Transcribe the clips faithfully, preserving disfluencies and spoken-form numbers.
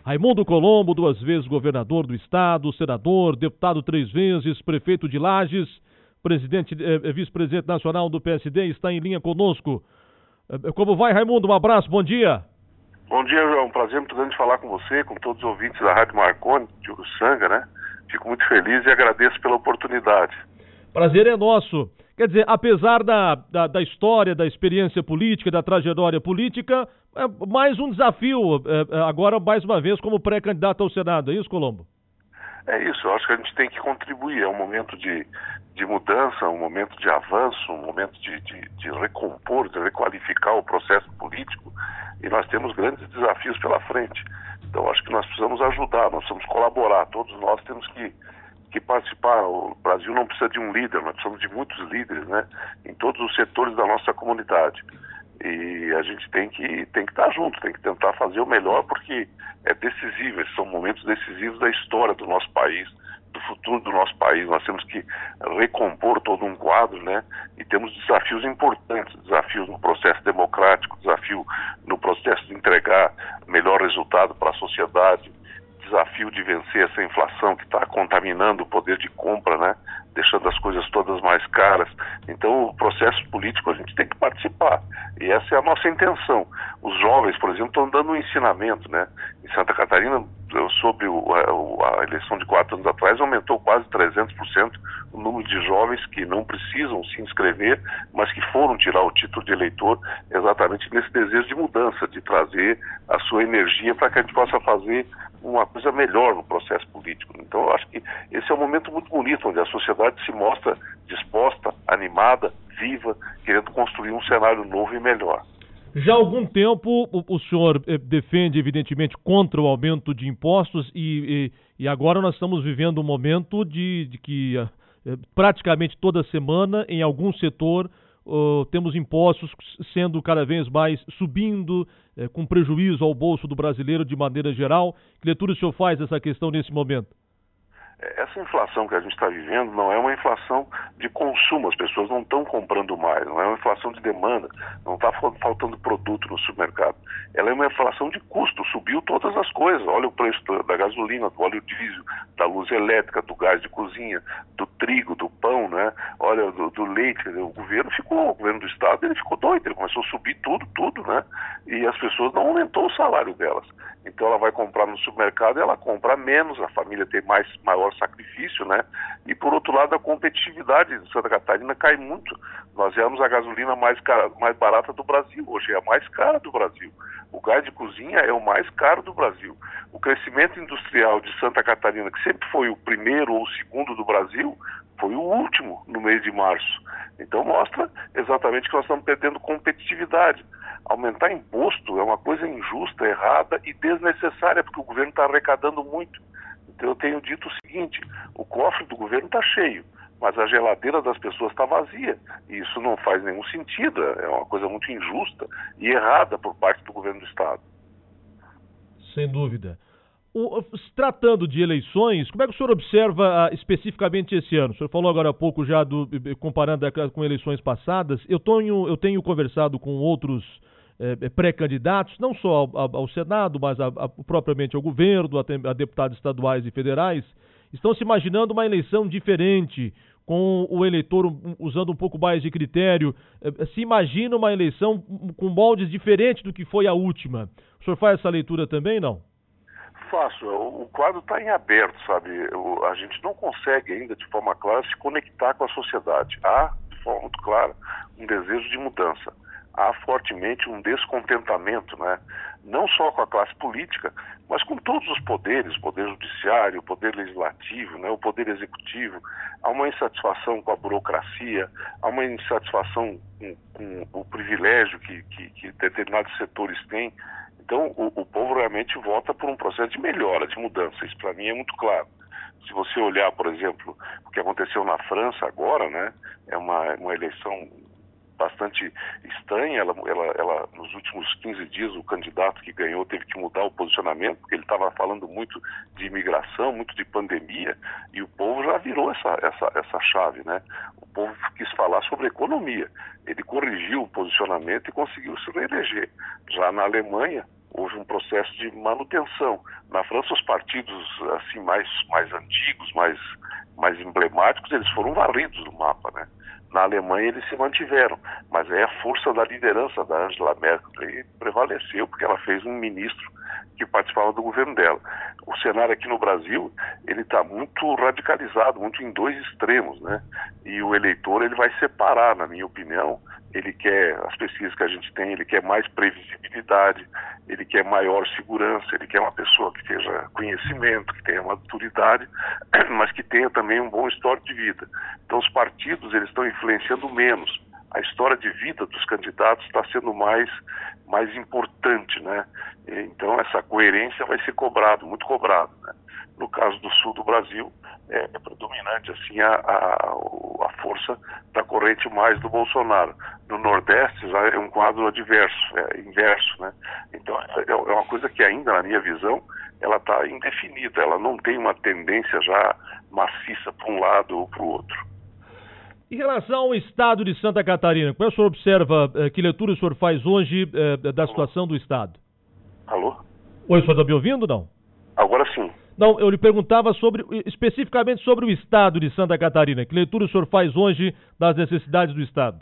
Raimundo Colombo, duas vezes governador do estado, senador, deputado três vezes, prefeito de Lages, presidente, eh, vice-presidente nacional do P S D, está em linha conosco. Eh, como vai, Raimundo? Um abraço, bom dia. Bom dia, João. Um prazer muito grande falar com você, com todos os ouvintes da Rádio Marconi, de Uruçanga, né? Fico muito feliz e agradeço pela oportunidade. Prazer é nosso. Quer dizer, apesar da, da, da história, da experiência política, da trajetória política, é mais um desafio, é, agora mais uma vez como pré-candidato ao Senado, é isso, Colombo? É isso, eu acho que a gente tem que contribuir, é um momento de, de mudança, um momento de avanço, um momento de, de, de recompor, de requalificar o processo político, e nós temos grandes desafios pela frente. Então acho que nós precisamos ajudar, nós precisamos colaborar, todos nós temos que que participar. O Brasil não precisa de um líder, nós precisamos de muitos líderes, né, em todos os setores da nossa comunidade. E a gente tem que, tem que estar junto, tem que tentar fazer o melhor, porque é decisivo, esses são momentos decisivos da história do nosso país, do futuro do nosso país. Nós temos que recompor todo um quadro, né, e temos desafios importantes, desafios no processo democrático, desafio no processo de entregar melhor resultado para a sociedade, desafio de vencer essa inflação que está contaminando o poder de compra, né? Deixando as coisas todas mais caras. Então, o processo político a gente tem que participar. E essa é a nossa intenção. Os jovens, por exemplo, estão dando um ensinamento, né? Em Santa Catarina, sobre o, a, a eleição de quatro anos atrás, aumentou quase trezentos por cento o número de jovens que não precisam se inscrever, mas que foram tirar o título de eleitor exatamente nesse desejo de mudança, de trazer a sua energia para que a gente possa fazer uma coisa melhor no processo político. Então, eu acho que esse é um momento muito bonito, onde a sociedade se mostra disposta, animada, viva, querendo construir um cenário novo e melhor. Já há algum tempo o, o senhor eh, defende, evidentemente, contra o aumento de impostos e, e, e agora nós estamos vivendo um momento de, de que eh, praticamente toda semana, em algum setor, Uh, temos impostos sendo cada vez mais subindo, eh, com prejuízo ao bolso do brasileiro de maneira geral. Que leitura o senhor faz dessa questão nesse momento? Essa inflação que a gente está vivendo não é uma inflação de consumo, as pessoas não estão comprando mais, não é uma inflação de demanda, não está faltando produto no supermercado. Ela é uma inflação de custo, subiu todas as coisas. Olha o preço da gasolina, do óleo diesel, da luz elétrica, do gás de cozinha, do trigo, do pão, né? Olha, do, do leite. O governo ficou, o governo do estado, ele ficou doido, ele começou a subir tudo, tudo, né? E as pessoas não aumentou o salário delas. Então ela vai comprar no supermercado e ela compra menos, a família tem mais, maior sacrifício, né? E por outro lado, a competitividade de Santa Catarina cai muito. Nós éramos a gasolina mais cara, mais barata do Brasil, hoje é a mais cara do Brasil. O gás de cozinha é o mais caro do Brasil. O crescimento industrial de Santa Catarina, que sempre foi o primeiro ou o segundo do Brasil, foi o último no mês de março. Então mostra exatamente que nós estamos perdendo competitividade. Aumentar imposto é uma coisa injusta, errada e desnecessária, porque o governo está arrecadando muito. Então eu tenho dito o seguinte, o cofre do governo está cheio, mas a geladeira das pessoas está vazia. E isso não faz nenhum sentido, é uma coisa muito injusta e errada por parte do governo do estado. Sem dúvida. O, se tratando de eleições, como é que o senhor observa uh, especificamente esse ano? O senhor falou agora há pouco já, do, comparando com eleições passadas. Eu tenho, eu tenho conversado com outros eh, pré-candidatos, não só ao, ao Senado, mas a, a, propriamente ao governo, a, a deputados estaduais e federais. Estão se imaginando uma eleição diferente, com o eleitor usando um pouco mais de critério. Eh, se imagina uma eleição com moldes diferentes do que foi a última. O senhor faz essa leitura também, não? Faço. O quadro está em aberto, sabe? A gente não consegue ainda, de forma clara, se conectar com a sociedade. Há, de forma muito clara, um desejo de mudança. Há fortemente um descontentamento, né? Não só com a classe política, mas com todos os poderes, o poder judiciário, o poder legislativo, né? O poder executivo. Há uma insatisfação com a burocracia, há uma insatisfação com, com o privilégio que, que, que determinados setores têm. Então, o, o povo realmente vota por um processo de melhora, de mudança. Isso, para mim, é muito claro. Se você olhar, por exemplo, o que aconteceu na França agora, né, é uma, uma eleição bastante estranha. Ela, ela, ela, nos últimos quinze dias, o candidato que ganhou teve que mudar o posicionamento, porque ele estava falando muito de imigração, muito de pandemia, e o povo já virou essa, essa, essa chave, né? O povo quis falar sobre economia. Ele corrigiu o posicionamento e conseguiu se reeleger. Já na Alemanha, houve um processo de manutenção. Na França, os partidos assim mais, mais antigos, mais, mais emblemáticos, eles foram varridos do mapa, né? Na Alemanha eles se mantiveram, mas aí a força da liderança da Angela Merkel prevaleceu, porque ela fez um ministro que participava do governo dela. O cenário aqui no Brasil, ele está muito radicalizado, muito em dois extremos, né? E o eleitor, ele vai separar, na minha opinião. Ele quer, as pesquisas que a gente tem, ele quer mais previsibilidade, ele quer maior segurança, ele quer uma pessoa que tenha conhecimento, que tenha maturidade, mas que tenha também um bom histórico de vida. Então os partidos, eles estão influenciando menos. A história de vida dos candidatos está sendo mais, mais importante, né? Então essa coerência vai ser cobrado, muito cobrado, né? No caso do sul do Brasil, é, é predominante assim a, a, a força da corrente mais do Bolsonaro. No Nordeste já é um quadro adverso, é inverso, né? Então é, é uma coisa que ainda, na minha visão, ela está indefinida, ela não tem uma tendência já maciça para um lado ou para o outro. Em relação ao estado de Santa Catarina, como é que o senhor observa, eh, que leitura o senhor faz hoje eh, da situação do estado? Alô? Oi, o senhor está me ouvindo ou não? Agora sim. Não, eu lhe perguntava sobre, especificamente sobre o estado de Santa Catarina. Que leitura o senhor faz hoje das necessidades do estado?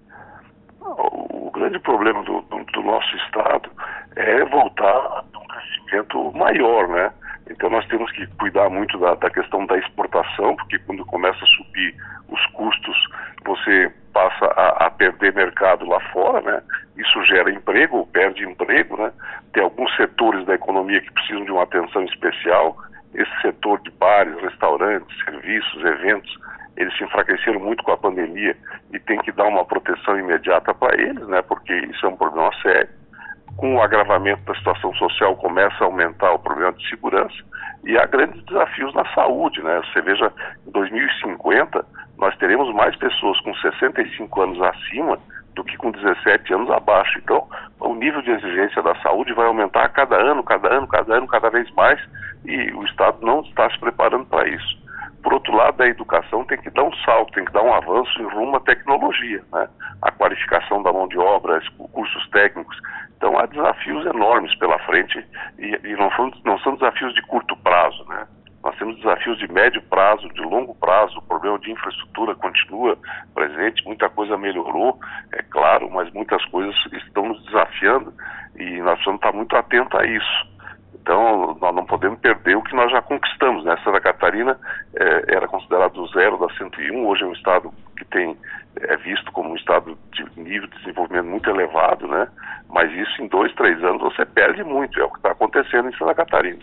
O grande problema do, do, do nosso estado é voltar a um crescimento maior, né? Então nós temos que cuidar muito da, da questão da exportação, porque quando começa a subir os custos, você passa a, a perder mercado lá fora, né? Isso gera emprego, ou perde emprego, né? Tem alguns setores da economia que precisam de uma atenção especial. Esse setor de bares, restaurantes, serviços, eventos, eles se enfraqueceram muito com a pandemia e tem que dar uma proteção imediata para eles, né? Porque isso é um problema sério. Com o agravamento da situação social, começa a aumentar o problema de segurança e há grandes desafios na saúde, né? Você veja, em dois mil e cinquenta, nós teremos mais pessoas com sessenta e cinco anos acima do que com dezessete anos abaixo. Então, o nível de exigência da saúde vai aumentar a cada ano, cada ano, cada ano, cada vez mais, e o Estado não está se preparando para isso. Por outro lado, a educação tem que dar um salto, tem que dar um avanço em rumo à tecnologia, né? A qualificação da mão de obra, os cursos técnicos. Então, há desafios enormes pela frente e, e não, são, não são desafios de curto prazo, né? Nós temos desafios de médio prazo, de longo prazo. O problema de infraestrutura continua presente, muita coisa melhorou, é claro, mas muitas coisas estão nos desafiando e nós precisamos estar muito atentos a isso. Então, nós não podemos perder o que nós já conquistamos, né? Santa Catarina é, era considerado o zero da cento e um, hoje é um estado que tem, é visto como um estado de nível de desenvolvimento muito elevado, né? Mas isso em dois, três anos você perde muito, é o que está acontecendo em Santa Catarina.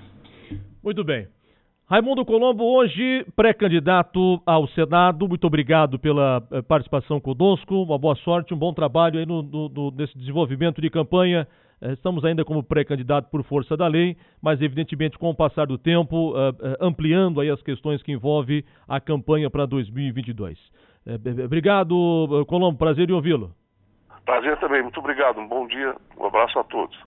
Muito bem. Raimundo Colombo, hoje pré-candidato ao Senado, muito obrigado pela participação conosco, uma boa sorte, um bom trabalho aí no, no, no, nesse desenvolvimento de campanha. Estamos ainda como pré-candidato por força da lei, mas evidentemente com o passar do tempo, ampliando aí as questões que envolvem a campanha para dois mil e vinte e dois. Obrigado, Colombo, prazer em ouvi-lo. Prazer também, muito obrigado, um bom dia, um abraço a todos.